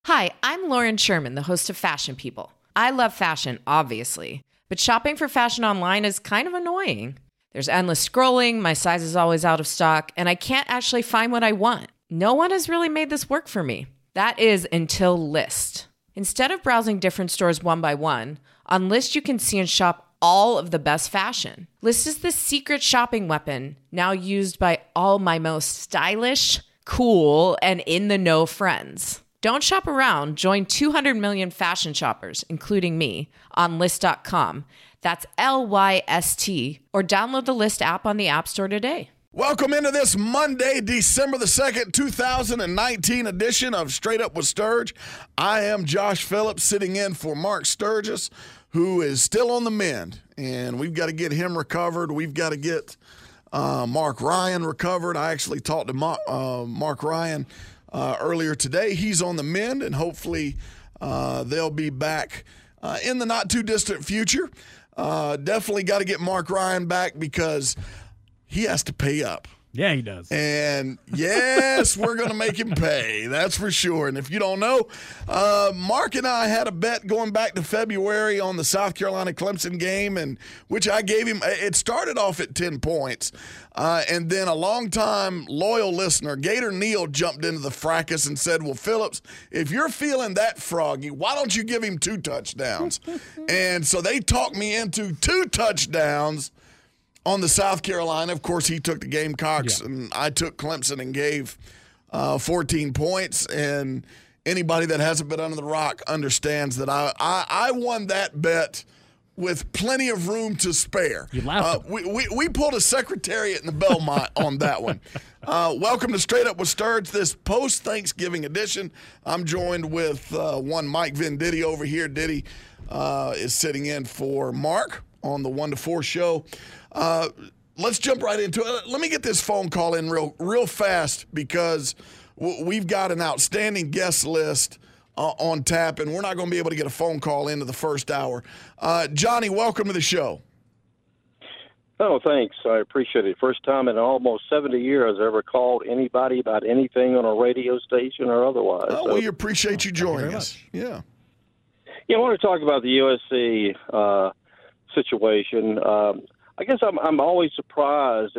Hi, I'm Lauren Sherman, the host of Fashion People. I love fashion, obviously, but shopping for fashion online is kind of annoying. There's endless scrolling, my size is always out of stock, and I can't actually find what I want. No one has really made this work for me. That is until Lyst. Instead of browsing different stores one by one, on Lyst you can see and shop all of the best fashion. Lyst is the secret shopping weapon, now used by all my most stylish, cool, and in-the-know friends. Don't shop around. Join 200 million fashion shoppers, including me, on Lyst.com. That's Lyst, or download the Lyst app on the App Store today. Welcome into this Monday, December the 2nd, 2019 edition of Straight Up with Sturge. I am Josh Phillips, sitting in for Mark Sturgis, who is still on the mend, and we've got to get him recovered. We've got to get Mark Ryan recovered. I actually talked to Mark Ryan earlier today. He's on the mend, and hopefully they'll be back in the not-too-distant future. Definitely got to get Mark Ryan back because he has to pay up. Yeah, he does. And, yes, we're going to make him pay. That's for sure. And if you don't know, Mark and I had a bet going back to February on the South Carolina-Clemson game, and which I gave him. It started off at 10 points. And then a longtime loyal listener, Gator Neal, jumped into the fracas and said, well, Phillips, if you're feeling that froggy, why don't you give him 2 touchdowns? And so they talked me into 2 touchdowns on the South Carolina. Of course, he took the Gamecocks, and I took Clemson and gave 14 points. And anybody that hasn't been under the rock understands that I won that bet with plenty of room to spare. You laughed. We pulled a Secretariat in the Belmont on that one. Welcome to Straight Up with Sturge, this post-Thanksgiving edition. I'm joined with one Mike Venditti over here. Diddy is sitting in for Mark on the 1 to 4 show. Let's jump right into it. Let me get this phone call in real fast because we've got an outstanding guest list on tap, and we're not going to be able to get a phone call into the first hour. Johnny, welcome to the show. Oh, thanks. I appreciate it. First time in almost 70 years I've ever called anybody about anything on a radio station or otherwise. Oh, we appreciate you joining us. Yeah. Yeah, I want to talk about the USC situation. I guess I'm always surprised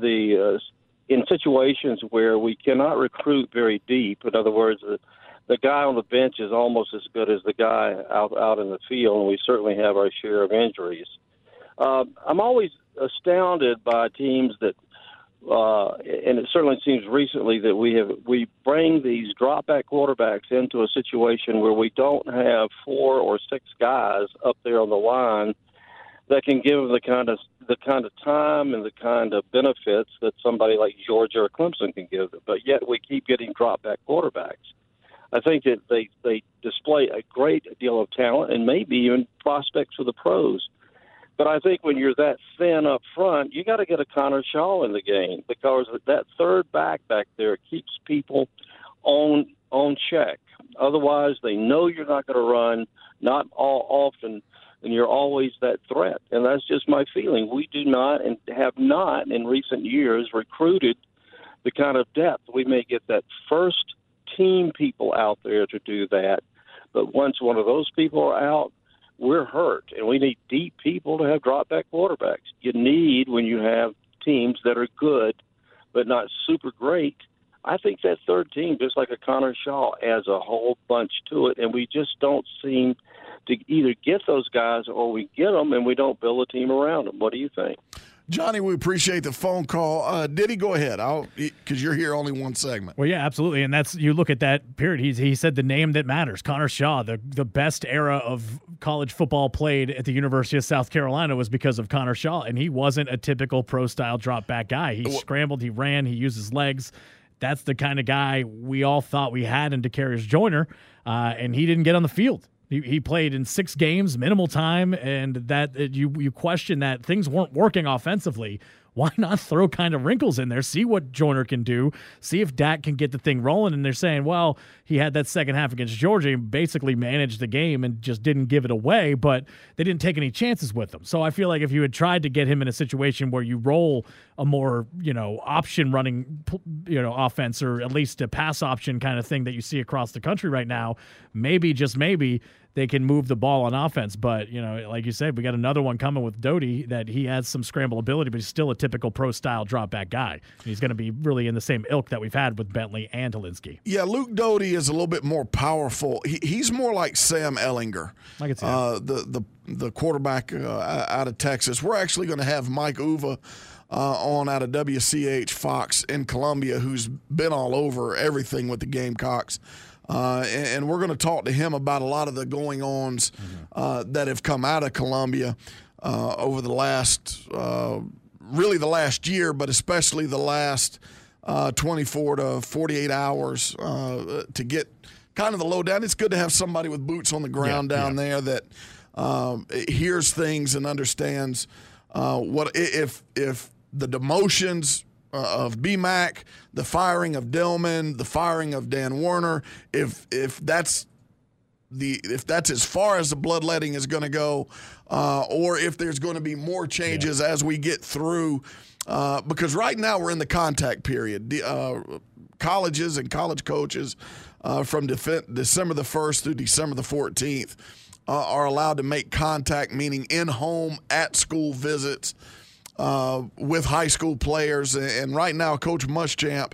in situations where we cannot recruit very deep. In other words, the guy on the bench is almost as good as the guy out in the field, and we certainly have our share of injuries. I'm always astounded by teams that, and it certainly seems recently that we bring these drop-back quarterbacks into a situation where we don't have 4 or 6 guys up there on the line that can give the kind of time and the kind of benefits that somebody like Georgia or Clemson can give them. But yet we keep getting drop-back quarterbacks. I think that they display a great deal of talent and maybe even prospects for the pros. But I think when you're that thin up front, you got to get a Connor Shaw in the game because that third back there keeps people on check. Otherwise, they know you're not going to run, not all often, and you're always that threat. And that's just my feeling. We do not and have not in recent years recruited the kind of depth. We may get that first team people out there to do that, but once one of those people are out, we're hurt, and we need deep people to have drop-back quarterbacks. You need, when you have teams that are good but not super great, I think that third team, just like a Connor Shaw, adds a whole bunch to it, and we just don't seem to either get those guys or we get them and we don't build a team around them. What do you think? Johnny, we appreciate the phone call. Diddy, go ahead, because you're here only one segment. Well, yeah, absolutely, and that's you look at that period. He said the name that matters, Connor Shaw. The best era of college football played at the University of South Carolina was because of Connor Shaw, and he wasn't a typical pro-style drop-back guy. He scrambled, he ran, he used his legs. That's the kind of guy we all thought we had in DeCarius Joyner, and he didn't get on the field. He played in 6 games, minimal time, and that you question that things weren't working offensively why not throw kind of wrinkles in there, see what Joyner can do, see if Dak can get the thing rolling? And they're saying, well, he had that second half against Georgia and basically managed the game and just didn't give it away, but they didn't take any chances with him. So I feel like if you had tried to get him in a situation where you roll a more, option running, offense, or at least a pass option kind of thing that you see across the country right now, maybe, just maybe, they can move the ball on offense. But, like you said, we got another one coming with Doty that he has some scramble ability, but he's still a typical pro-style drop-back guy. And he's going to be really in the same ilk that we've had with Bentley and Helinski. Yeah, Luke Doty is a little bit more powerful. He's more like Sam Ehlinger, I could say the quarterback out of Texas. We're actually going to have Mike Uva on out of WCH Fox in Columbia, who's been all over everything with the Gamecocks. And we're going to talk to him about a lot of the going-ons that have come out of Columbia over the last, really the last year, but especially the last 24 to 48 hours to get kind of the lowdown. It's good to have somebody with boots on the ground down there that hears things and understands what if the demotions of BMAC, the firing of Dillman, the firing of Dan Werner, if that's as far as the bloodletting is going to go, or if there's going to be more changes as we get through, because right now we're in the contact period. Colleges and college coaches from December the 1st through December the 14th are allowed to make contact, meaning in-home, at-school visits with high school players. And right now, Coach Muschamp,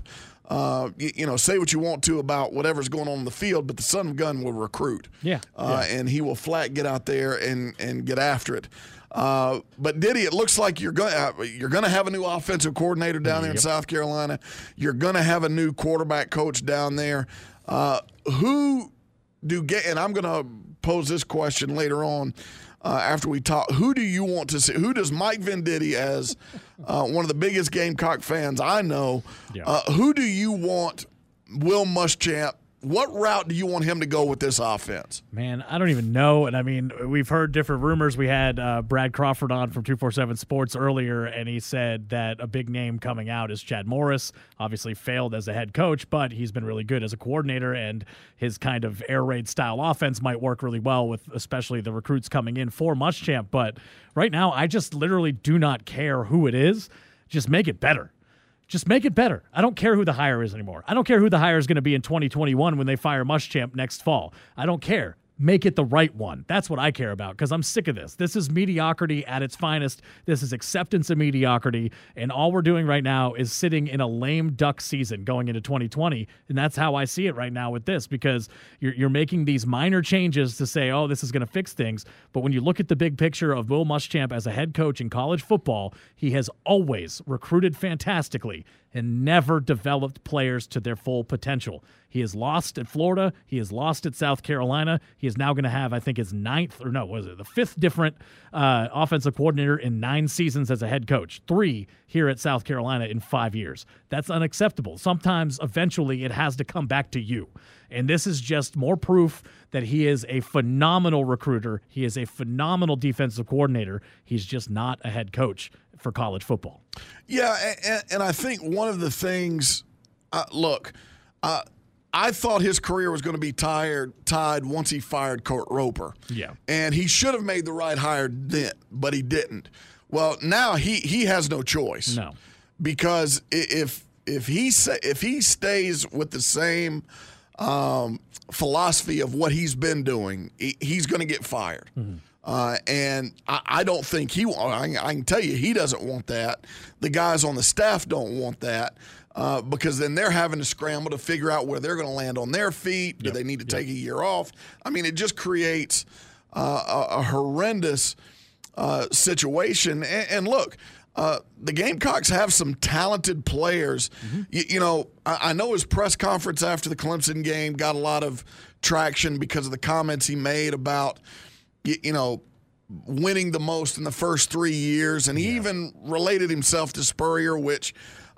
say what you want to about whatever's going on in the field, but the son of gun will recruit. And he will flat get out there and get after it. But Diddy, it looks like you're going to have a new offensive coordinator down there in South Carolina. You're going to have a new quarterback coach down there. And I'm going to pose this question later on after we talk. Who do you want to see? Who does Mike Venditti, as one of the biggest Gamecock fans I know, who do you want Will Muschamp? What route do you want him to go with this offense? Man, I don't even know. And, I mean, we've heard different rumors. We had Brad Crawford on from 247 Sports earlier, and he said that a big name coming out is Chad Morris. Obviously failed as a head coach, but he's been really good as a coordinator, and his kind of air raid style offense might work really well with especially the recruits coming in for Muschamp. But right now, I just literally do not care who it is. Just make it better. Just make it better. I don't care who the hire is anymore. I don't care who the hire is going to be in 2021 when they fire Muschamp next fall. I don't care. Make it the right one. That's what I care about, because I'm sick of this. This is mediocrity at its finest. This is acceptance of mediocrity, and all we're doing right now is sitting in a lame duck season going into 2020, and that's how I see it right now with this, because you're making these minor changes to say, oh, this is going to fix things, but when you look at the big picture of Will Muschamp as a head coach in college football, he has always recruited fantastically and never developed players to their full potential. He has lost at Florida. He has lost at South Carolina. He is now going to have, I think, the 5th different offensive coordinator in 9 seasons as a head coach. 3 here at South Carolina in 5 years. That's unacceptable. Sometimes, eventually, it has to come back to you. And this is just more proof that he is a phenomenal recruiter. He is a phenomenal defensive coordinator. He's just not a head coach for college football. Yeah, and I think one of the things, I thought his career was going to be tied once he fired Kurt Roper. Yeah. And he should have made the right hire then, but he didn't. Well, now he has no choice. No. Because if he stays with the same philosophy of what he's been doing, he's going to get fired. Mm-hmm. And I don't think I can tell you he doesn't want that. The guys on the staff don't want that because then they're having to scramble to figure out where they're going to land on their feet. Do they need to take a year off? I mean, it just creates a horrendous situation. And look, the Gamecocks have some talented players. Mm-hmm. I know his press conference after the Clemson game got a lot of traction because of the comments he made about winning the most in the first 3 years. And he even related himself to Spurrier, which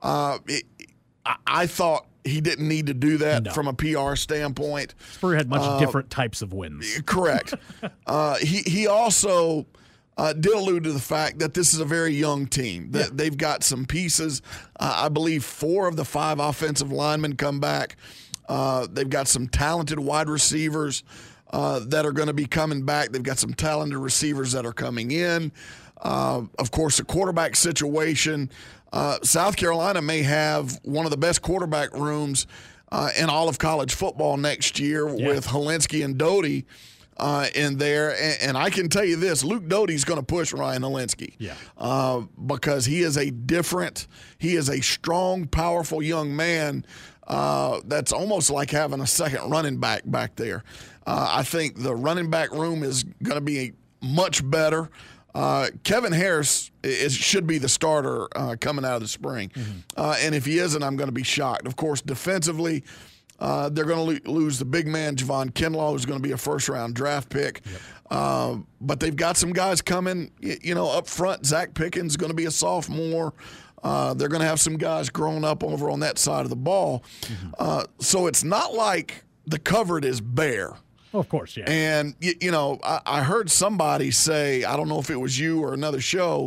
I thought he didn't need to do that from a PR standpoint. Spurrier had much different types of wins. Correct. He also did allude to the fact that this is a very young team. That they've got some pieces. I believe 4 of the 5 offensive linemen come back. They've got some talented wide receivers that are going to be coming back. They've got some talented receivers that are coming in. Of course, the quarterback situation. South Carolina may have one of the best quarterback rooms in all of college football next year with Hilinski and Doty in there. And I can tell you this, Luke Doty's going to push Ryan Hilinski because he is a strong, powerful young man that's almost like having a second running back there. I think the running back room is going to be much better. Kevin Harris should be the starter coming out of the spring. And if he isn't, I'm going to be shocked. Of course, defensively, they're going to lose the big man, Javon Kinlaw, who's going to be a first-round draft pick. But they've got some guys coming, up front. Zach Pickens is going to be a sophomore. They're going to have some guys growing up over on that side of the ball. So it's not like the cupboard is bare. Oh, of course, yeah. And, I heard somebody say, I don't know if it was you or another show,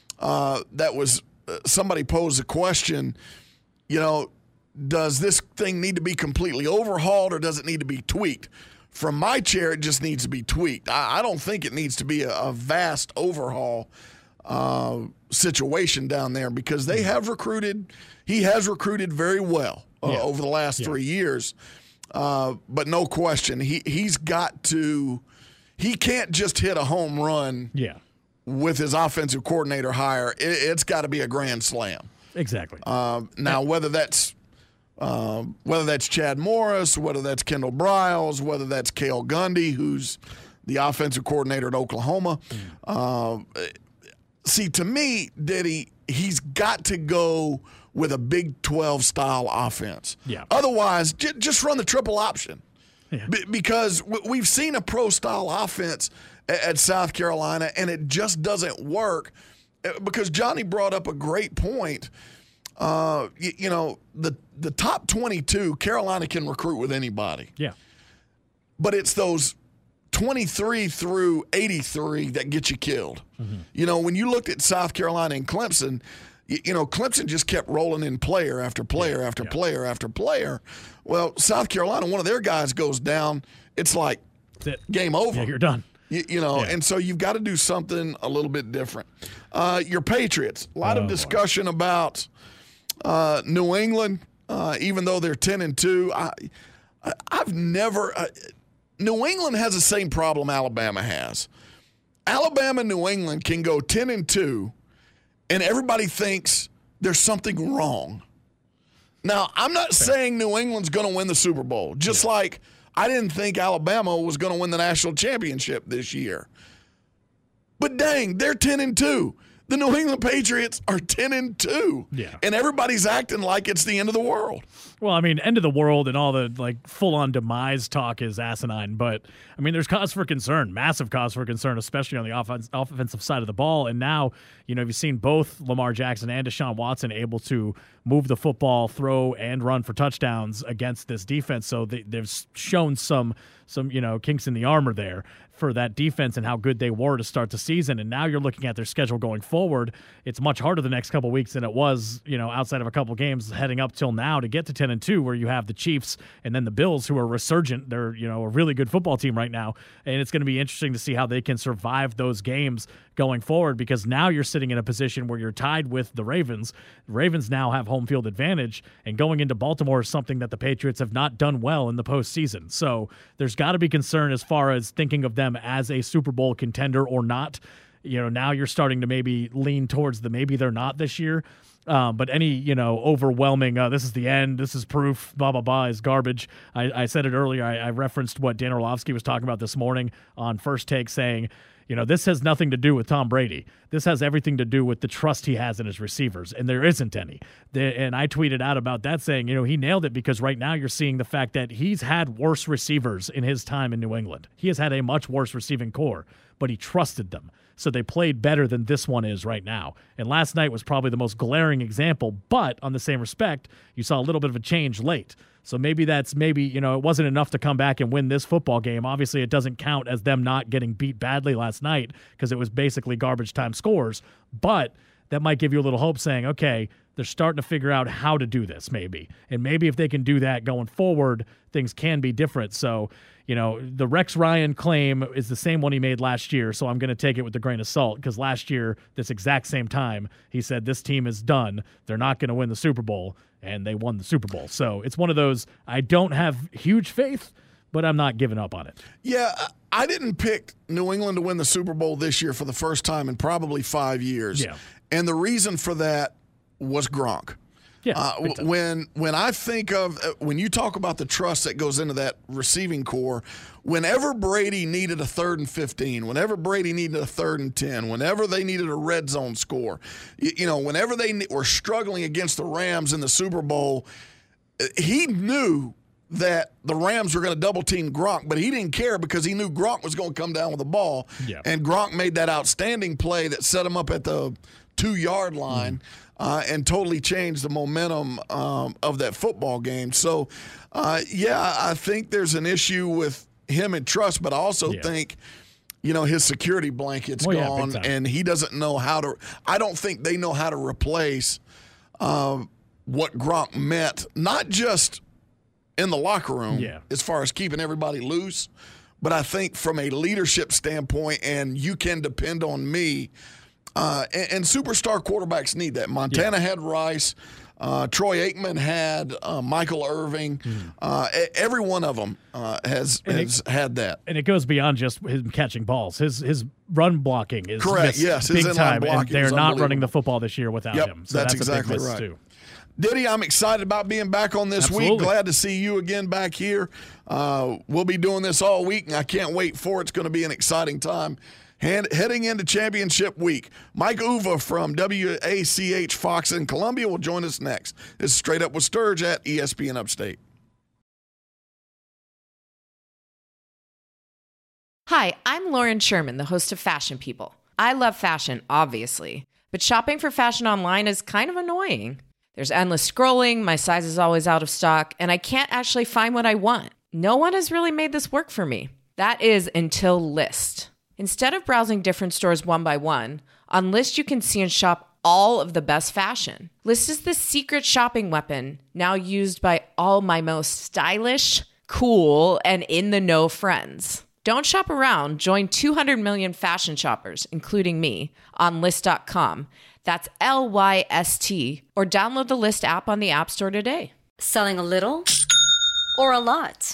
somebody posed a question, does this thing need to be completely overhauled or does it need to be tweaked? From my chair, it just needs to be tweaked. I don't think it needs to be a vast overhaul situation down there because they have recruited. He has recruited very well over the last 3 years. But no question, he's got to – he can't just hit a home run with his offensive coordinator hire. It's got to be a grand slam. Exactly. Now, whether that's Chad Morris, whether that's Kendall Briles, whether that's Cale Gundy, who's the offensive coordinator at Oklahoma. See, to me, Diddy, he's got to go – with a Big 12-style offense. Otherwise, just run the triple option. Because we've seen a pro-style offense at South Carolina, and it just doesn't work. Because Johnny brought up a great point. The top 22, Carolina can recruit with anybody. But it's those 23 through 83 that get you killed. When you looked at South Carolina and Clemson – Clemson just kept rolling in player after player after player after player. Well, South Carolina, one of their guys goes down, it's like game over. Yeah, you're done. And so you've got to do something a little bit different. Your Patriots, a lot of discussion about New England, even though they're 10-2. I've never New England has the same problem Alabama has. Alabama and New England can go 10-2. And everybody thinks there's something wrong. Now, I'm not saying New England's going to win the Super Bowl, just like I didn't think Alabama was going to win the national championship this year. But dang, they're 10-2. The New England Patriots are 10-2. And everybody's acting like it's the end of the world. Well, I mean, end of the world and all the full-on demise talk is asinine, but I mean, there's cause for concern, massive cause for concern, especially on the offensive side of the ball. And now, you've seen both Lamar Jackson and Deshaun Watson able to move the football, throw and run for touchdowns against this defense. So they've shown some kinks in the armor there for that defense and how good they were to start the season. And now you're looking at their schedule going forward. It's much harder the next couple of weeks than it was, outside of a couple of games heading up till now to get to 10-2, where you have the Chiefs and then the Bills, who are resurgent. They're, a really good football team right now. And it's going to be interesting to see how they can survive those games going forward, because now you're sitting in a position where you're tied with the Ravens. The Ravens now have home field advantage, and going into Baltimore is something that the Patriots have not done well in the postseason. So there's got to be concern as far as thinking of them as a Super Bowl contender or not. Now you're starting to maybe lean towards the maybe they're not this year. But any, overwhelming, this is the end, this is proof, blah, blah, blah, is garbage. I said it earlier. I referenced what Dan Orlovsky was talking about this morning on First Take, saying, this has nothing to do with Tom Brady. This has everything to do with the trust he has in his receivers, and there isn't any. And I tweeted out about that saying, he nailed it, because right now you're seeing the fact that he's had worse receivers in his time in New England. He has had a much worse receiving core, but he trusted them. So they played better than this one is right now. And last night was probably the most glaring example, but on the same respect, you saw a little bit of a change late. So maybe it wasn't enough to come back and win this football game. Obviously, it doesn't count as them not getting beat badly last night because it was basically garbage time scores. But that might give you a little hope saying, okay, they're starting to figure out how to do this maybe. And maybe if they can do that going forward, things can be different. So, the Rex Ryan claim is the same one he made last year, so I'm going to take it with a grain of salt because last year, this exact same time, he said this team is done. They're not going to win the Super Bowl, and they won the Super Bowl. So it's one of those, I don't have huge faith, but I'm not giving up on it. Yeah, I didn't pick New England to win the Super Bowl this year for the first time in probably 5 years. Yeah. And the reason for that was Gronk. Yeah, when I think of when you talk about the trust that goes into that receiving core, whenever Brady needed a 3rd and 15, whenever Brady needed a 3rd and 10, whenever they needed a red zone score, whenever they were struggling against the Rams in the Super Bowl, he knew that the Rams were going to double team Gronk, but he didn't care because he knew Gronk was going to come down with the ball. Yeah. And Gronk made that outstanding play that set him up at the 2-yard line. And totally changed the momentum of that football game. So, I think there's an issue with him and trust, but I also think, his security blanket's gone, and he doesn't know how to – I don't think they know how to replace what Gronk meant, not just in the locker room as far as keeping everybody loose, but I think from a leadership standpoint, and you can depend on me – and superstar quarterbacks need that. Montana had Rice. Troy Aikman had Michael Irving. Every one of them has had that. And it goes beyond just him catching balls. His run blocking is correct. Yes, big his time. And they're not running the unbelievable. football this year without him. So that's a exactly big miss right. too. Diddy, I'm excited about being back on this week. Glad to see you again back here. We'll be doing this all week, and I can't wait for it. It's going to be an exciting time. Heading into championship week, Mike Uva from WACH Fox in Columbia will join us next. This is Straight Up with Sturge at ESPN Upstate. Hi, I'm Lauren Sherman, the host of Fashion People. I love fashion, obviously, but shopping for fashion online is kind of annoying. There's endless scrolling, my size is always out of stock, and I can't actually find what I want. No one has really made this work for me. That is until Lyst. Instead of browsing different stores one by one, on Lyst you can see and shop all of the best fashion. Lyst is the secret shopping weapon now used by all my most stylish, cool, and in-the-know friends. Don't shop around. Join 200 million fashion shoppers, including me, on Lyst.com. That's Lyst, or download the Lyst app on the App Store today. Selling a little or a lot?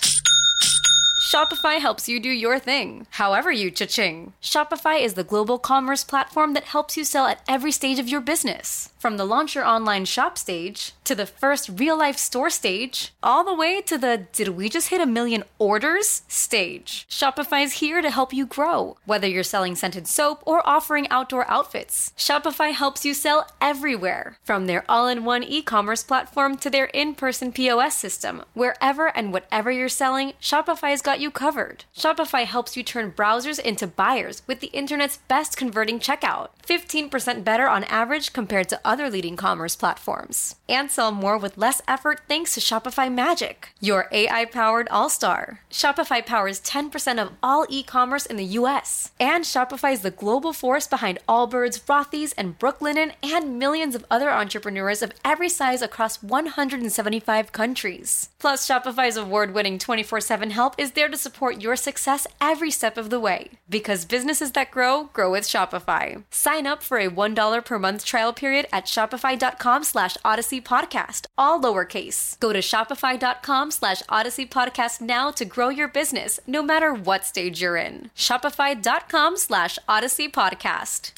Shopify helps you do your thing, however you cha-ching. Shopify is the global commerce platform that helps you sell at every stage of your business. From the launch your online shop stage, to the first real-life store stage, all the way to the did we just hit 1 million orders stage. Shopify's here to help you grow. Whether you're selling scented soap or offering outdoor outfits, Shopify helps you sell everywhere. From their all-in-one e-commerce platform to their in-person POS system, wherever and whatever you're selling, Shopify's got you covered. Shopify helps you turn browsers into buyers with the internet's best converting checkout. 15% better on average compared to other leading commerce platforms. And sell more with less effort thanks to Shopify Magic, your AI-powered all-star. Shopify powers 10% of all e-commerce in the U.S. And Shopify is the global force behind Allbirds, Rothy's, and Brooklinen, and millions of other entrepreneurs of every size across 175 countries. Plus, Shopify's award-winning 24/7 help is there to support your success every step of the way. Because businesses that grow, grow with Shopify. Sign up for a $1 per month trial period at shopify.com/Odyssey Podcast, all lowercase. Go to shopify.com/Odyssey Podcast now to grow your business, no matter what stage you're in. Shopify.com/Odyssey Podcast.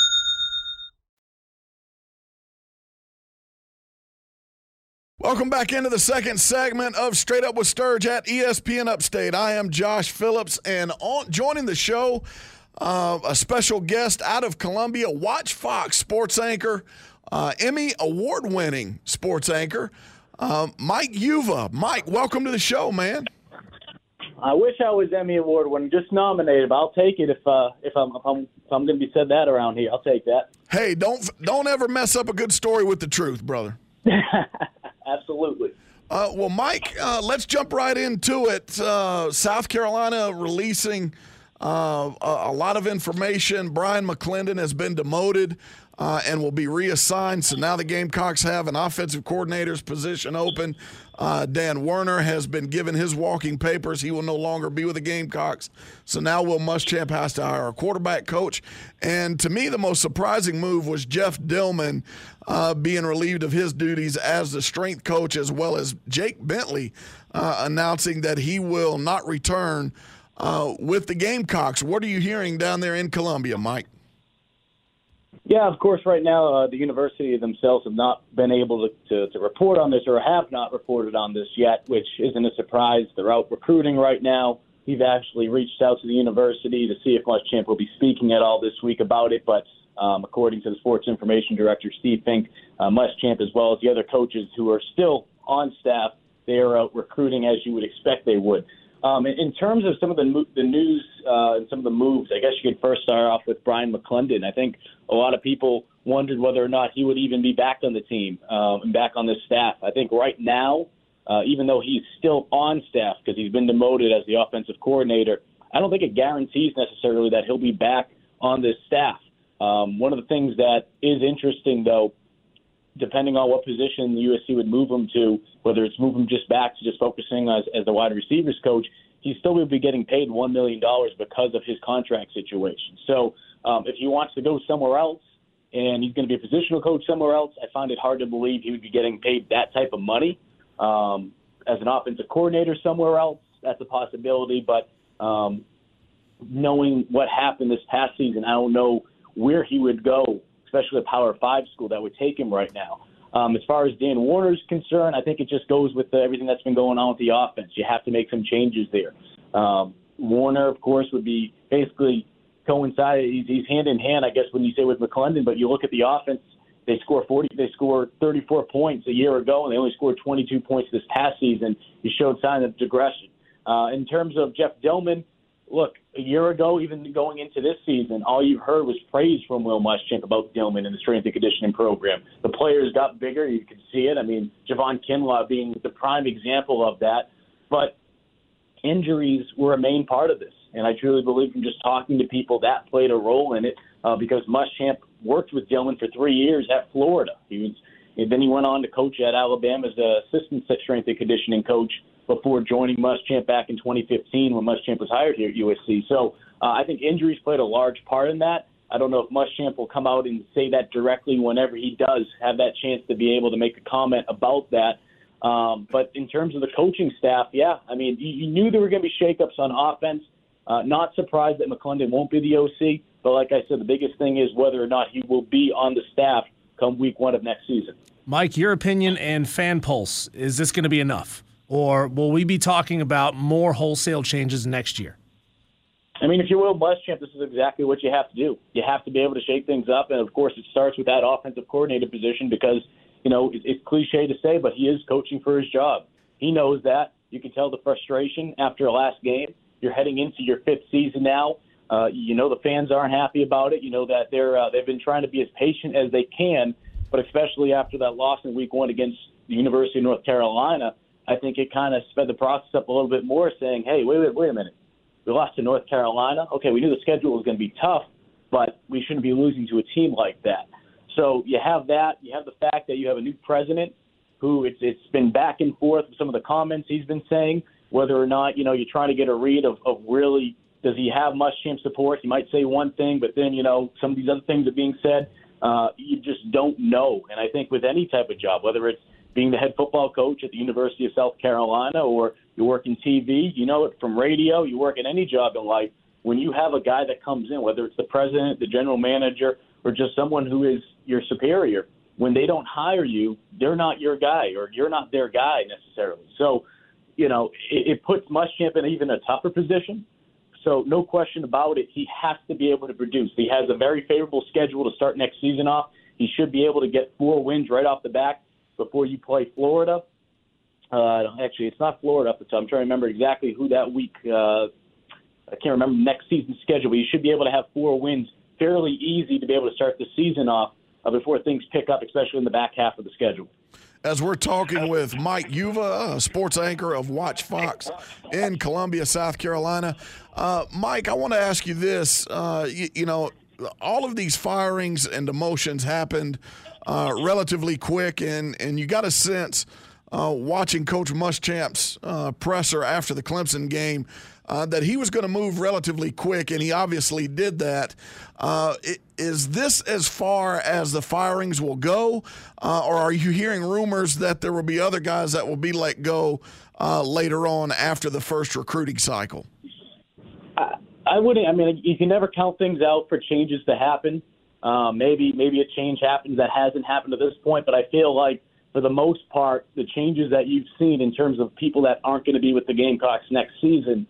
Welcome back into the second segment of Straight Up with Sturge at ESPN Upstate. I am Josh Phillips, and joining the show, a special guest out of Columbia, Watch Fox sports anchor, Emmy award-winning sports anchor, Mike Uva. Mike, welcome to the show, man. I wish I was Emmy award-winning, just nominated, but I'll take it if I'm going to be said that around here. I'll take that. Hey, don't ever mess up a good story with the truth, brother. Absolutely. Well, Mike, let's jump right into it. South Carolina releasing a lot of information. Brian McClendon has been demoted and will be reassigned. So now the Gamecocks have an offensive coordinator's position open. Dan Werner has been given his walking papers. He will no longer be with the Gamecocks. So now Will Muschamp has to hire a quarterback coach. And to me, the most surprising move was Jeff Dillman being relieved of his duties as the strength coach, as well as Jake Bentley announcing that he will not return with the Gamecocks. What are you hearing down there in Columbia, Mike? Yeah, of course, right now the university themselves have not been able to report on this, or have not reported on this yet, which isn't a surprise. They're out recruiting right now. We've actually reached out to the university to see if Muschamp will be speaking at all this week about it, but according to the sports information director, Steve Fink, Muschamp, as well as the other coaches who are still on staff, they are out recruiting as you would expect they would. In terms of some of the news and some of the moves, I guess you could first start off with Brian McClendon. I think a lot of people wondered whether or not he would even be back on the team and back on this staff. I think right now, even though he's still on staff because he's been demoted as the offensive coordinator, I don't think it guarantees necessarily that he'll be back on this staff. One of the things that is interesting, though, depending on what position the USC would move him to, whether it's move him just back to just focusing as the wide receivers coach, he still will be getting paid $1 million because of his contract situation. So if he wants to go somewhere else and he's going to be a positional coach somewhere else, I find it hard to believe he would be getting paid that type of money. As an offensive coordinator somewhere else, that's a possibility. But knowing what happened this past season, I don't know where he would go, especially a Power 5 school that would take him right now. As far as Dan Warner's concerned, I think it just goes with everything that's been going on with the offense. You have to make some changes there. Warner, of course, would be basically coincide. He's hand in hand, I guess, when you say with McClendon. But you look at the offense; they scored 34 points a year ago, and they only scored 22 points this past season. He showed signs of digression. In terms of Jeff Dillman, look, a year ago, even going into this season, all you heard was praise from Will Muschamp about Dillman and the strength and conditioning program. The players got bigger. You could see it. I mean, Javon Kinlaw being the prime example of that. But injuries were a main part of this. And I truly believe from just talking to people that played a role in it because Muschamp worked with Dillman for 3 years at Florida. Then he went on to coach at Alabama as an assistant strength and conditioning coach before joining Muschamp back in 2015 when Muschamp was hired here at USC. So I think injuries played a large part in that. I don't know if Muschamp will come out and say that directly whenever he does have that chance to be able to make a comment about that. But in terms of the coaching staff, yeah, I mean, you knew there were going to be shakeups on offense. Not surprised that McClendon won't be the OC. But like I said, the biggest thing is whether or not he will be on the staff come week 1 of next season. Mike, your opinion and fan pulse, is this going to be enough? Or will we be talking about more wholesale changes next year? I mean, if you're Will Muschamp, this is exactly what you have to do. You have to be able to shake things up. And, of course, it starts with that offensive coordinator position because, you know, it's cliche to say, but he is coaching for his job. He knows that. You can tell the frustration after the last game. You're heading into your 5th season now. You know the fans aren't happy about it. You know that they've been trying to be as patient as they can, but especially after that loss in week 1 against the University of North Carolina, I think it kind of sped the process up a little bit more, saying, hey, wait a minute. We lost to North Carolina. Okay, we knew the schedule was going to be tough, but we shouldn't be losing to a team like that. So you have that. You have the fact that you have a new president who it's been back and forth with some of the comments he's been saying, whether or not, you know, you're trying to get a read of really, does he have Muschamp support? He might say one thing, but then, you know, some of these other things are being said. You just don't know. And I think with any type of job, whether it's being the head football coach at the University of South Carolina or you work in TV, you know it from radio, you work in any job in life, when you have a guy that comes in, whether it's the president, the general manager, or just someone who is your superior, when they don't hire you, they're not your guy or you're not their guy necessarily. So, you know, it puts Muschamp in even a tougher position. So no question about it, he has to be able to produce. He has a very favorable schedule to start next season off. He should be able to get 4 wins right off the bat before you play Florida. Actually, it's not Florida up the top. I'm trying to remember exactly who that week. I can't remember next season's schedule, but you should be able to have 4 wins fairly easy to be able to start the season off before things pick up, especially in the back half of the schedule. as we're talking with Mike Uva, a sports anchor of Watch Fox in Columbia, South Carolina. Mike, I want to ask you this. You know, all of these firings and demotions happened relatively quick, and you got a sense watching Coach Muschamp's presser after the Clemson game that he was going to move relatively quick, and he obviously did that. Is this as far as the firings will go, or are you hearing rumors that there will be other guys that will be let go later on after the first recruiting cycle? I wouldn't. I mean, you can never count things out for changes to happen. Maybe a change happens that hasn't happened to this point, but I feel like for the most part, the changes that you've seen in terms of people that aren't going to be with the Gamecocks next season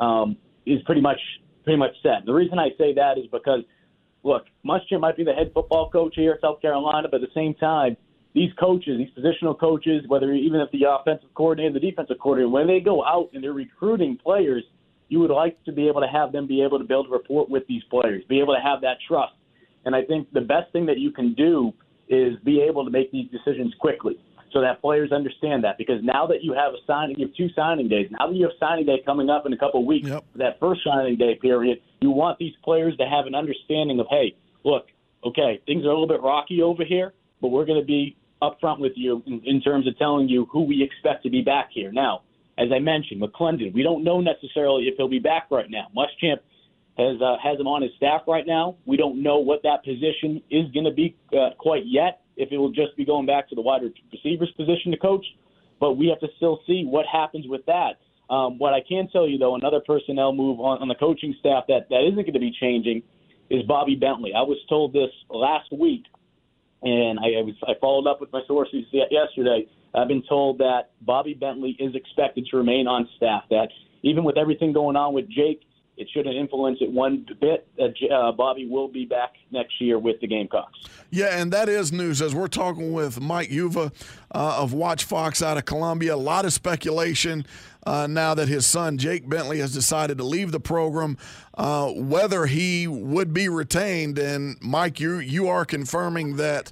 is pretty much set. The reason I say that is because, look, Muschamp might be the head football coach here at South Carolina, but at the same time, these coaches, these positional coaches, whether even if the offensive coordinator, the defensive coordinator, when they go out and they're recruiting players, you would like to be able to have them be able to build a rapport with these players, be able to have that trust. And I think the best thing that you can do is be able to make these decisions quickly so that players understand that. Because now that you have you have 2 signing days. Now that you have signing day coming up in a couple of weeks, that first signing day period, you want these players to have an understanding of, hey, look, okay, things are a little bit rocky over here, but we're going to be upfront with you in terms of telling you who we expect to be back here. Now, as I mentioned, McClendon, we don't know necessarily if he'll be back right now. Muschamp has him on his staff right now. We don't know what that position is going to be quite yet, if it will just be going back to the wide receivers position to coach. But we have to still see what happens with that. What I can tell you, though, another personnel move on the coaching staff that isn't going to be changing is Bobby Bentley. I was told this last week, and I followed up with my sources yesterday. I've been told that Bobby Bentley is expected to remain on staff, that even with everything going on with Jake, it shouldn't influence it one bit. Bobby will be back next year with the Gamecocks. Yeah, and that is news. As we're talking with Mike Uva of Watch Fox out of Columbia, a lot of speculation now that his son, Jake Bentley, has decided to leave the program, whether he would be retained. And, Mike, you are confirming that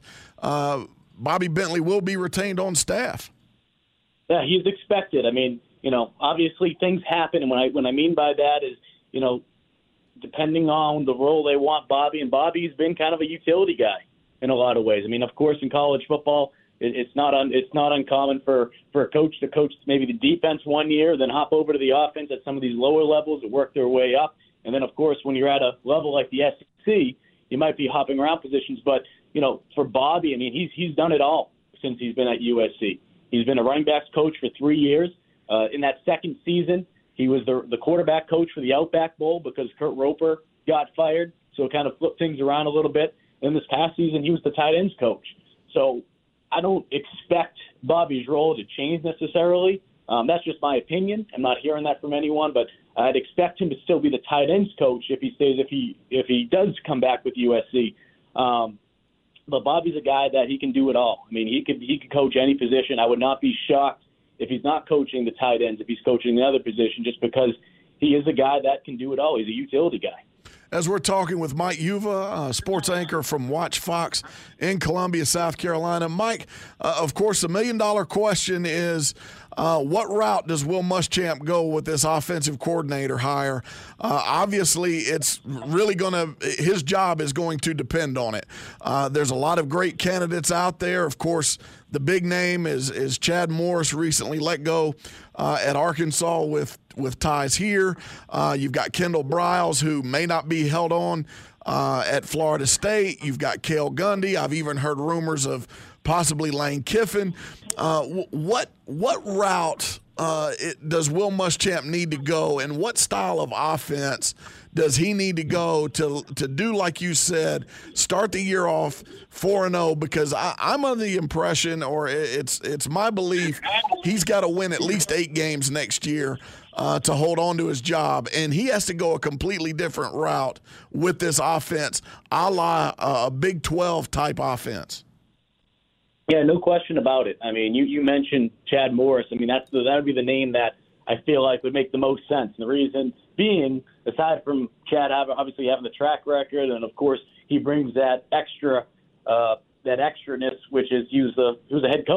Bobby Bentley will be retained on staff. Yeah, he's expected. I mean, obviously things happen, and what I mean by that is, depending on the role they want Bobby, and Bobby's been kind of a utility guy in a lot of ways. I mean, of course, in college football, it's not uncommon for a coach to coach maybe the defense one year, then hop over to the offense at some of these lower levels and work their way up. And then, of course, when you're at a level like the SEC, you might be hopping around positions. But, for Bobby, I mean, he's done it all since he's been at USC. He's been a running backs coach for 3 years. In that second season, he was the quarterback coach for the Outback Bowl because Kurt Roper got fired, so it kind of flipped things around a little bit. And this past season, he was the tight ends coach. So I don't expect Bobby's role to change necessarily. That's just my opinion. I'm not hearing that from anyone, but I'd expect him to still be the tight ends coach if he does come back with USC. But Bobby's a guy that he can do it all. I mean, he could coach any position. I would not be shocked if he's not coaching the tight ends, if he's coaching the other position, just because he is a guy that can do it all. He's a utility guy. As we're talking with Mike Uva, sports anchor from Watch Fox in Columbia, South Carolina. Mike, of course, the million-dollar question is, what route does Will Muschamp go with this offensive coordinator hire? Obviously, it's really his job is going to depend on it. There's a lot of great candidates out there. Of course, the big name is Chad Morris, recently let go at Arkansas with ties here. You've got Kendall Briles, who may not be held on at Florida State. You've got Cale Gundy. I've even heard rumors of possibly Lane Kiffin. What route does Will Muschamp need to go, and what style of offense does he need to go to do, like you said, start the year off 4-0? Because I'm under the impression, or it's my belief, he's got to win at least 8 games next year to hold on to his job, and he has to go a completely different route with this offense, a la a Big 12 type offense. Yeah, no question about it. I mean, you mentioned Chad Morris. I mean, that would be the name that I feel like would make the most sense. And the reason being, aside from Chad obviously having the track record, and of course he brings that extraness, which is he was a head coach.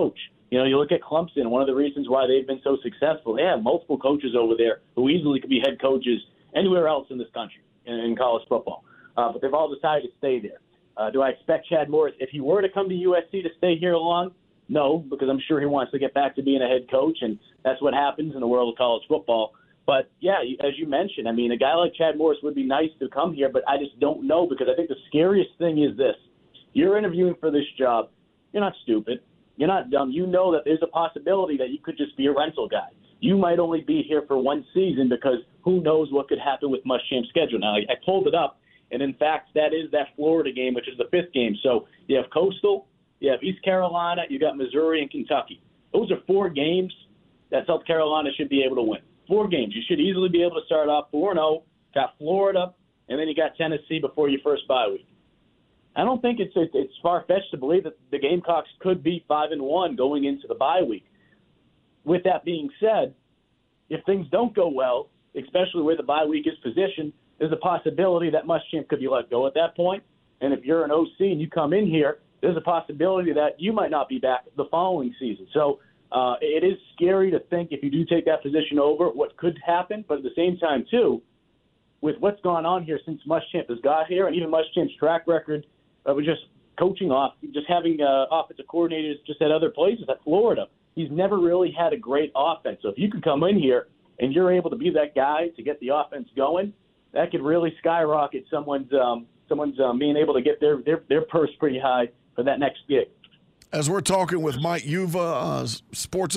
You know, you look at Clemson, one of the reasons why they've been so successful, they have multiple coaches over there who easily could be head coaches anywhere else in this country in college football. But they've all decided to stay there. Do I expect Chad Morris, if he were to come to USC, to stay here long? No, because I'm sure he wants to get back to being a head coach, and that's what happens in the world of college football. But, yeah, as you mentioned, I mean, a guy like Chad Morris would be nice to come here, but I just don't know, because I think the scariest thing is this. You're interviewing for this job. You're not stupid. You're not dumb. You know that there's a possibility that you could just be a rental guy. You might only be here for one season because who knows what could happen with Muschamp's schedule. Now, I pulled it up, and in fact, that is that Florida game, which is the 5th game. So you have Coastal, you have East Carolina, you got Missouri and Kentucky. Those are 4 games that South Carolina should be able to win. 4 games. You should easily be able to start off 4-0, got Florida, and then you got Tennessee before your first bye week. I don't think it's far-fetched to believe that the Gamecocks could be 5-1 going into the bye week. With that being said, if things don't go well, especially where the bye week is positioned, there's a possibility that Muschamp could be let go at that point. And if you're an OC and you come in here, there's a possibility that you might not be back the following season. So it is scary to think if you do take that position over, what could happen. But at the same time, too, with what's gone on here since Muschamp has got here, and even Muschamp's track record of just coaching off, just having offensive coordinators just at other places, at Florida, he's never really had a great offense. So if you can come in here and you're able to be that guy to get the offense going, that could really skyrocket someone's being able to get their purse pretty high for that next gig. As we're talking with Mike Uva, sports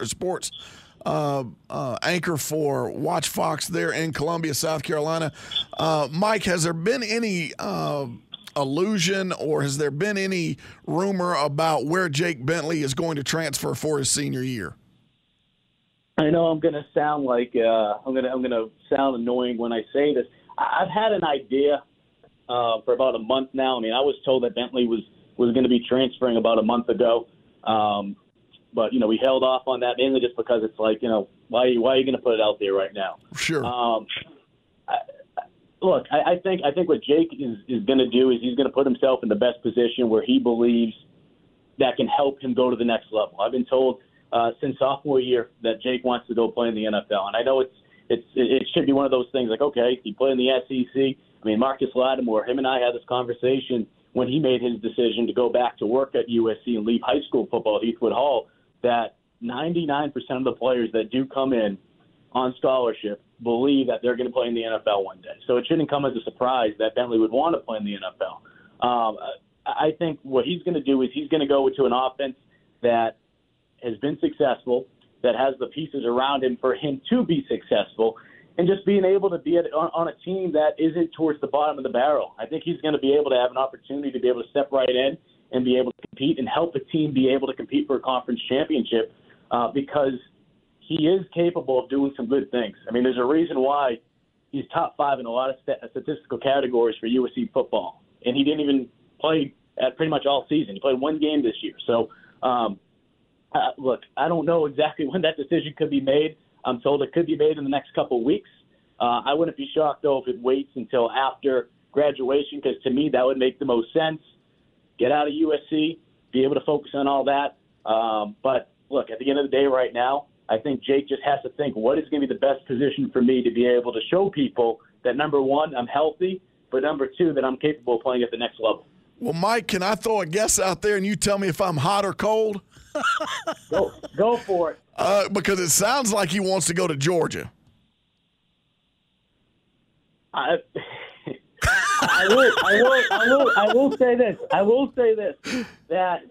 anchor for Watch Fox there in Columbia, South Carolina. Mike, has there been any allusion or has there been any rumor about where Jake Bentley is going to transfer for his senior year? I know I'm going to sound like I'm going to sound annoying when I say this. I've had an idea for about a month now. I mean, I was told that Bentley was going to be transferring about a month ago, but we held off on that mainly just because it's like, why are you going to put it out there right now? Sure. Look, I think what Jake is going to do is he's going to put himself in the best position where he believes that can help him go to the next level. I've been told since sophomore year that Jake wants to go play in the NFL, and I know it should be one of those things like, okay, he played in the SEC. I mean, Marcus Lattimore, him and I had this conversation when he made his decision to go back to work at USC and leave high school football at Heathwood Hall, that 99% of the players that do come in on scholarship believe that they're going to play in the NFL one day. So it shouldn't come as a surprise that Bentley would want to play in the NFL. I think what he's going to do is he's going to go into an offense that has been successful, that has the pieces around him for him to be successful, and just being able to be on a team that isn't towards the bottom of the barrel. I think he's going to be able to have an opportunity to be able to step right in and be able to compete and help the team be able to compete for a conference championship because he is capable of doing some good things. I mean, there's a reason why he's top 5 in a lot of statistical categories for USC football, and he didn't even play at pretty much all season. He played 1 game this year. So, look, I don't know exactly when that decision could be made. I'm told it could be made in the next couple of weeks. I wouldn't be shocked, though, if it waits until after graduation, because to me that would make the most sense. Get out of USC, be able to focus on all that. But, look, at the end of the day right now, I think Jake just has to think, what is going to be the best position for me to be able to show people that, number one, I'm healthy, but number 2, that I'm capable of playing at the next level. Well, Mike, can I throw a guess out there and you tell me if I'm hot or cold? Go for it. Because it sounds like he wants to go to Georgia. I will say this. That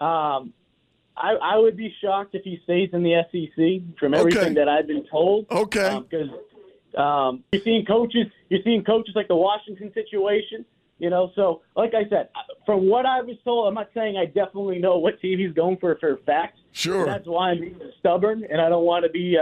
I would be shocked if he stays in the SEC from everything that I've been told. Okay. Because you're seeing coaches like the Washington situation. So like I said, from what I was told, I'm not saying I definitely know what team he's going for a fact. Sure. That's why I'm being stubborn, and I don't want to be,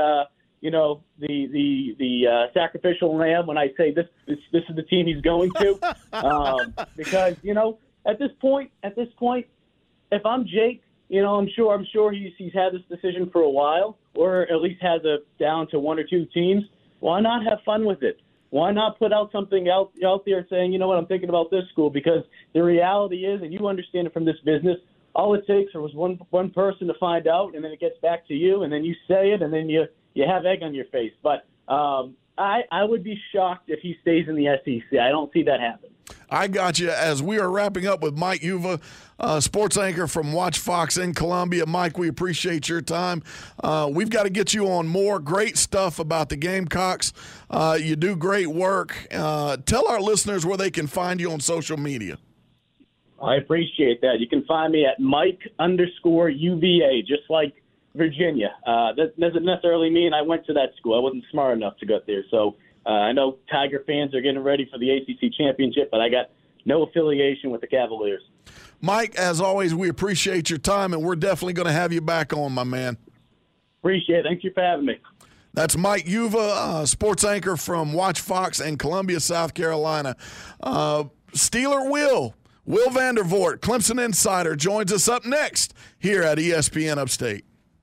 the sacrificial lamb when I say this is the team he's going to, because at this point, if I'm Jake, I'm sure he's had this decision for a while, or at least has it down to 1 or 2 teams. Why not have fun with it? Why not put out something out there saying, you know what, I'm thinking about this school? Because the reality is, and you understand it from this business, all it takes was one person to find out, and then it gets back to you, and then you say it, and then you have egg on your face. But I would be shocked if he stays in the SEC. I don't see that happen. I got you. As we are wrapping up with Mike Uva, sports anchor from Watch Fox in Columbia. Mike, we appreciate your time. We've got to get you on more great stuff about the Gamecocks. You do great work. Tell our listeners where they can find you on social media. I appreciate that. You can find me at Mike_UVA, just like Virginia. That doesn't necessarily mean I went to that school. I wasn't smart enough to get there. So I know Tiger fans are getting ready for the ACC championship, but I got no affiliation with the Cavaliers. Mike, as always, we appreciate your time, and we're definitely going to have you back on, my man. Appreciate it. Thank you for having me. That's Mike Uva, sports anchor from Watch Fox in Columbia, South Carolina. Steeler Will Vandervoort, Clemson Insider, joins us up next here at ESPN Upstate.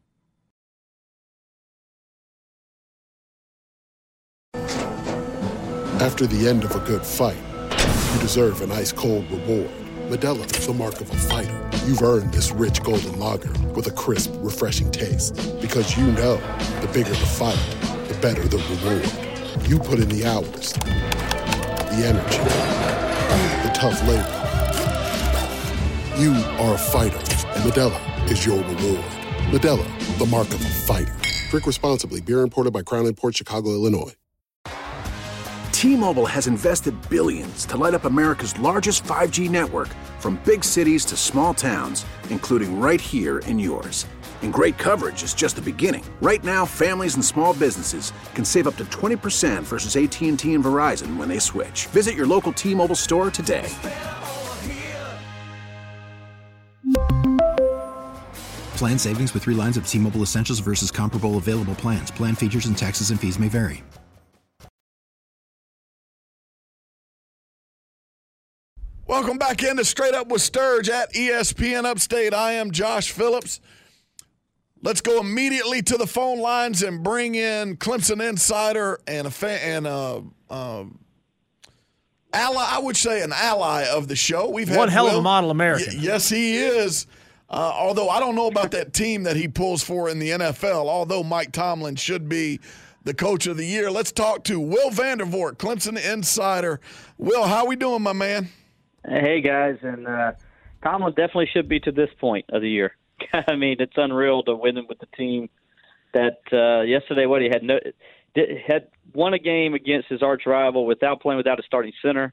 After the end of a good fight, you deserve an ice-cold reward. Modelo is the mark of a fighter. You've earned this rich golden lager with a crisp, refreshing taste. Because you know, the bigger the fight, the better the reward. You put in the hours, the energy, the tough labor. You are a fighter, and Modelo is your reward. Modelo, the mark of a fighter. Drink responsibly. Beer imported by Crown Imports, Chicago, Illinois. T-Mobile has invested billions to light up America's largest 5G network, from big cities to small towns, including right here in yours. And great coverage is just the beginning. Right now, families and small businesses can save up to 20% versus AT&T and Verizon when they switch. Visit your local T-Mobile store today. Plan savings with 3 lines of T-Mobile Essentials versus comparable available plans. Plan features and taxes and fees may vary. Welcome back into Straight Up with Sturge at ESPN Upstate. I am Josh Phillips. Let's go immediately to the phone lines and bring in Clemson Insider and ally. I would say an ally of the show. We've had one hell of a model American. Yes, he is. Although I don't know about that team that he pulls for in the NFL. Although Mike Tomlin should be the coach of the year. Let's talk to Will Vandervoort, Clemson Insider. Will, how we doing, my man? Hey, guys, and Tomlin definitely should be to this point of the year. I mean, it's unreal to win with the team that yesterday, he had won a game against his arch rival without a starting center,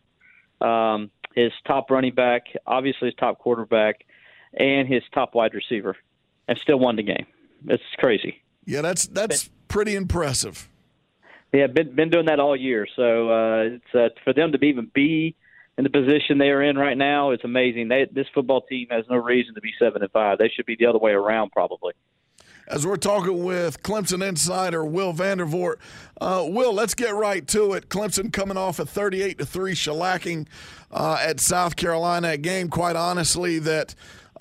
his top running back, obviously his top quarterback, and his top wide receiver, and still won the game. It's crazy. Yeah, that's pretty impressive. Yeah, been doing that all year. So it's for them to even be in the position they are in right now, it's amazing. This football team has no reason to be 7-5. They should be the other way around, probably. As we're talking with Clemson Insider Will Vandervoort. Will, let's get right to it. Clemson coming off a 38-3 shellacking at South Carolina, a game, quite honestly, that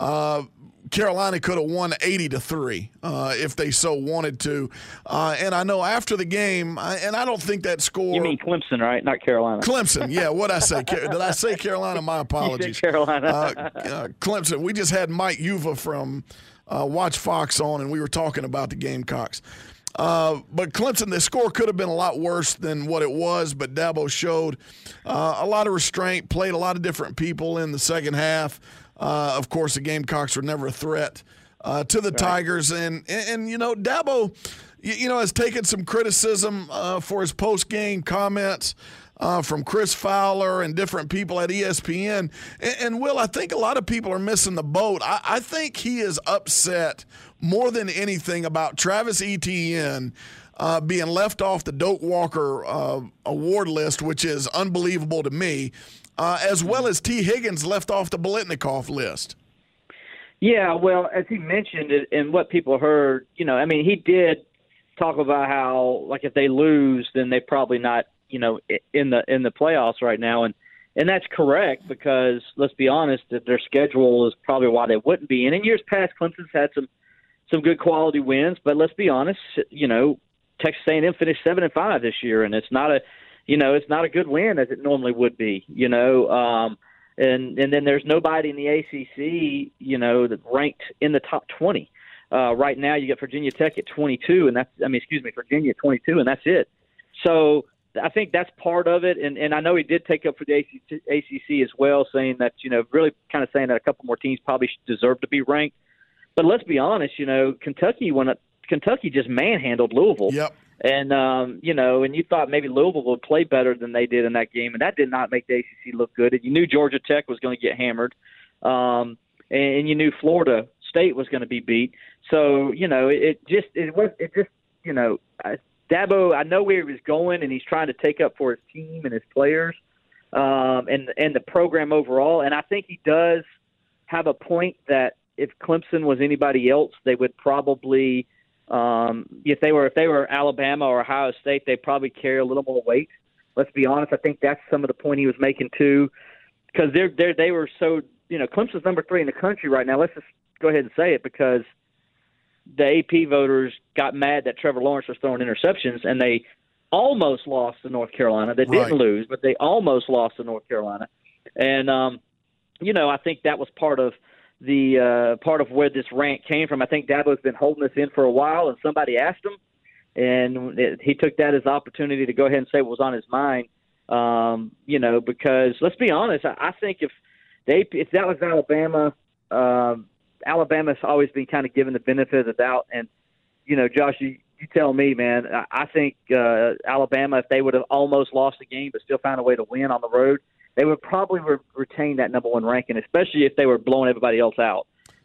Carolina could have won 80-3 if they so wanted to. And I know after the game, and I don't think that score. You mean Clemson, right? Not Carolina. Clemson, yeah. What'd I say? Did I say Carolina? My apologies. You said Carolina. Clemson. We just had Mike Uva from Watch Fox on, and we were talking about the Gamecocks. But Clemson, the score could have been a lot worse than what it was, but Dabo showed a lot of restraint, played a lot of different people in the second half. Of course, the Gamecocks were never a threat to the Tigers. And you know, Dabo, has taken some criticism for his post-game comments from Chris Fowler and different people at ESPN. And Will, I think a lot of people are missing the boat. I think he is upset more than anything about Travis Etienne being left off the Doak Walker award list, which is unbelievable to me. As well as T. Higgins left off the Biletnikoff list. Yeah, well, as he mentioned it, and what people heard, he did talk about how, like, if they lose, then they're probably not, in the playoffs right now, and that's correct because let's be honest, that their schedule is probably why they wouldn't be. And in years past, Clemson's had some good quality wins, but let's be honest, Texas A&M finished 7-5 this year, and it's not a good win as it normally would be, and And then there's nobody in the ACC, that ranked in the top 20. Right now, you get Virginia Tech at 22, Virginia at 22, and that's it. So I think that's part of it. And I know he did take up for the ACC as well, saying that, really kind of saying that a couple more teams probably deserve to be ranked. But let's be honest, Kentucky just manhandled Louisville. Yep. And, and you thought maybe Louisville would play better than they did in that game, and that did not make the ACC look good. And you knew Georgia Tech was going to get hammered, and you knew Florida State was going to be beat. So, Dabo, I know where he was going, and he's trying to take up for his team and his players, and the program overall. And I think he does have a point that if Clemson was anybody else, they would probably – if they were Alabama or Ohio State, they'd probably carry a little more weight. Let's be honest. I think that's some of the point he was making too, because they were so, Clemson's number 3 in the country right now. Let's just go ahead and say it, because the AP voters got mad that Trevor Lawrence was throwing interceptions, and they almost lost to North Carolina. They didn't lose, but they almost lost to North Carolina. And, I think that was part of where this rant came from. I think Dabo's been holding this in for a while, and somebody asked him, and he took that as an opportunity to go ahead and say what was on his mind. Because let's be honest, I think if that was Alabama, Alabama's always been kind of given the benefit of the doubt. And Josh, you tell me, man. I think Alabama, if they would have almost lost the game but still found a way to win on the road, they would probably retain that number 1 ranking, especially if they were blowing everybody else out.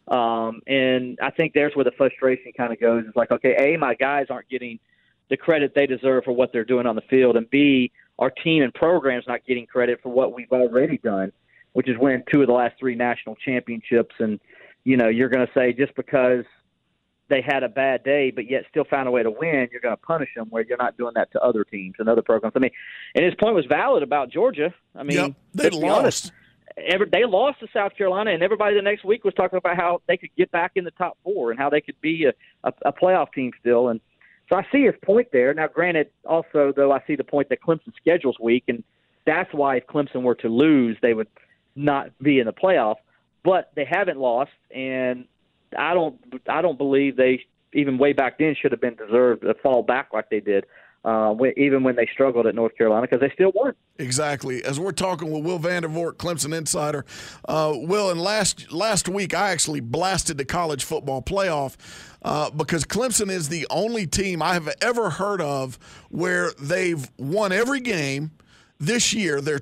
And I think there's where the frustration kind of goes. It's like, okay, A, my guys aren't getting the credit they deserve for what they're doing on the field, and B, our team and program's not getting credit for what we've already done, which is win 2 of the last 3 national championships. And, you're going to say just because they had a bad day but yet still found a way to win, you're going to punish them, where you're not doing that to other teams and other programs. And his point was valid about Georgia. They lost. They lost to South Carolina, and everybody the next week was talking about how they could get back in the top 4 and how they could be a playoff team still. And so I see his point there. Now, granted, also, though, I see the point that Clemson's schedule's weak, and that's why if Clemson were to lose, they would not be in the playoff. But they haven't lost, and I don't believe they, even way back then, should have been deserved to fall back like they did, even when they struggled at North Carolina, because they still won. Exactly. As we're talking with Will Vandervoort, Clemson Insider. Will, and last week I actually blasted the college football playoff because Clemson is the only team I have ever heard of where they've won every game. This year, they're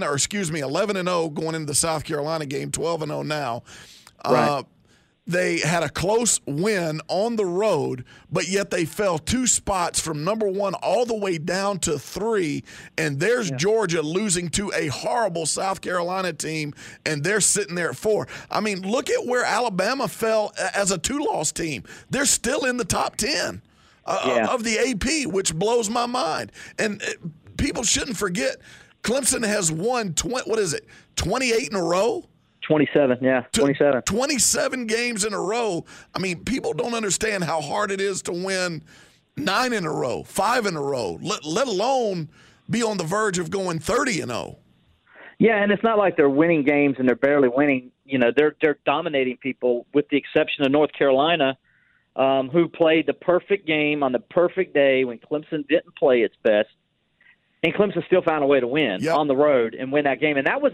11-0 going into the South Carolina game, 12-0 now. Right. They had a close win on the road, but yet they fell 2 spots from number 1 all the way down to 3. And there's Georgia losing to a horrible South Carolina team, and they're sitting there at 4. I mean, look at where Alabama fell as a 2-loss team. They're still in the top 10 of the AP, which blows my mind. And people shouldn't forget, Clemson has won 28 in a row? 27, yeah, 27. 27 games in a row. I mean, people don't understand how hard it is to win 9 in a row, 5 in a row, let alone be on the verge of going 30-0. Yeah, and it's not like they're winning games and they're barely winning. They're dominating people, with the exception of North Carolina, who played the perfect game on the perfect day when Clemson didn't play its best. And Clemson still found a way to win on the road and win that game. And that was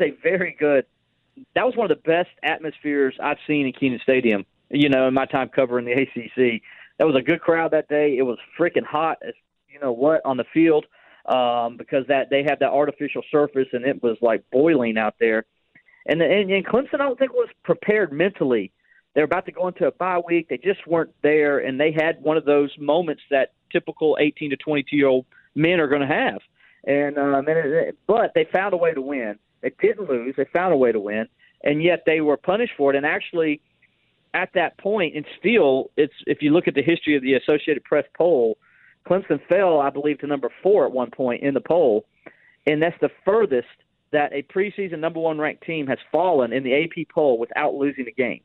that was one of the best atmospheres I've seen in Kenan Stadium, in my time covering the ACC. That was a good crowd that day. It was freaking hot, on the field, because they had that artificial surface, and it was like boiling out there. And Clemson, I don't think, was prepared mentally. They were about to go into a bye week. They just weren't there, and they had one of those moments that typical 18 to 22-year-old men are going to have. But they found a way to win. They didn't lose. They found a way to win, and yet they were punished for it. And actually, at that point, and still, if you look at the history of the Associated Press poll, Clemson fell, I believe, to number 4 at one point in the poll, and that's the furthest that a preseason number 1 ranked team has fallen in the AP poll without losing a game.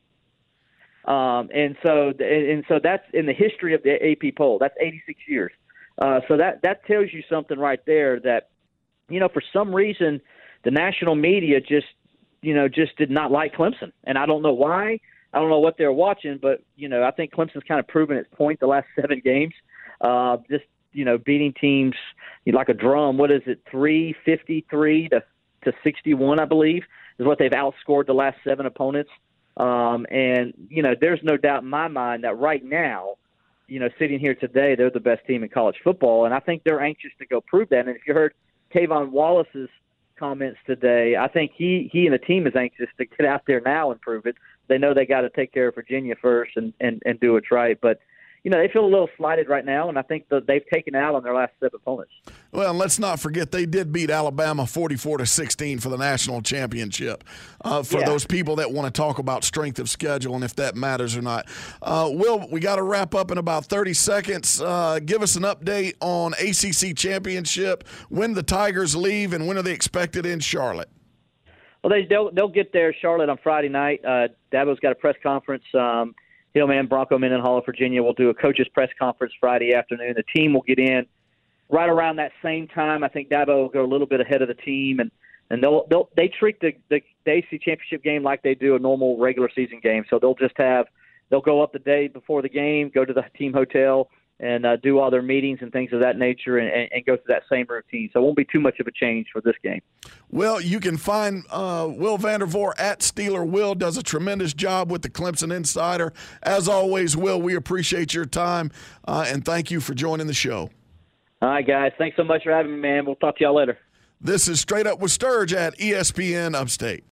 And so that's in the history of the AP poll. That's 86 years. So that tells you something right there that, for some reason, the national media just just did not like Clemson. And I don't know why. I don't know what they're watching, but, I think Clemson's kind of proven its point the last 7 games. Beating teams like a drum. What is it, 353 to 61, I believe, is what they've outscored the last 7 opponents. There's no doubt in my mind that right now, sitting here today, they're the best team in college football, and I think they're anxious to go prove that. And if you heard Tavon Wallace's comments today, I think he and the team is anxious to get out there now and prove it. They know they got to take care of Virginia first and do it right. But, they feel a little slighted right now, and I think that they've taken out on their last 7 opponents. Well, and let's not forget they did beat Alabama 44-16 for the national championship. Those people that want to talk about strength of schedule and if that matters or not. Will, we got to wrap up in about 30 seconds. Give us an update on ACC championship, when the Tigers leave, and when are they expected in Charlotte? Well, they'll get there, Charlotte, on Friday night. Dabo's got a press conference. Hillman, Bronco Mendenhall of Virginia will do a coach's press conference Friday afternoon. The team will get in right around that same time. I think Dabo will go a little bit ahead of the team, and they treat the ACC championship game like they do a normal regular season game. So they'll go up the day before the game, go to the team hotel, and do all their meetings and things of that nature and go through that same routine. So it won't be too much of a change for this game. Well, you can find Will Vandervoort at Steeler Will. Does a tremendous job with the Clemson Insider. As always, Will, we appreciate your time, and thank you for joining the show. All right, guys. Thanks so much for having me, man. We'll talk to y'all later. This is Straight Up with Sturge at ESPN Upstate.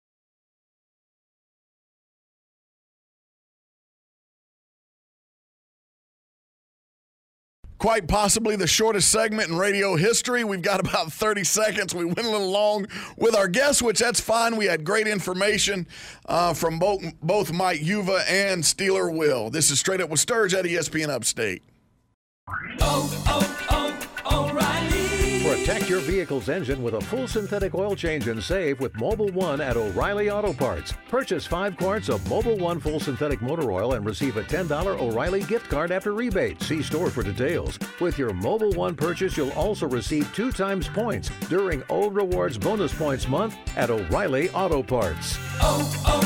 Quite possibly the shortest segment in radio history. We've got about 30 seconds. We went a little long with our guests, which that's fine. We had great information from both Mike Yuva and Steeler Will. This is Straight Up with Sturge at ESPN Upstate. O'Reilly. Protect your vehicle's engine with a full synthetic oil change and save with Mobil 1 at O'Reilly Auto Parts. Purchase 5 quarts of Mobil 1 full synthetic motor oil and receive a $10 O'Reilly gift card after rebate. See store for details. With your Mobil 1 purchase, you'll also receive 2 times points during O Rewards Bonus Points Month at O'Reilly Auto Parts.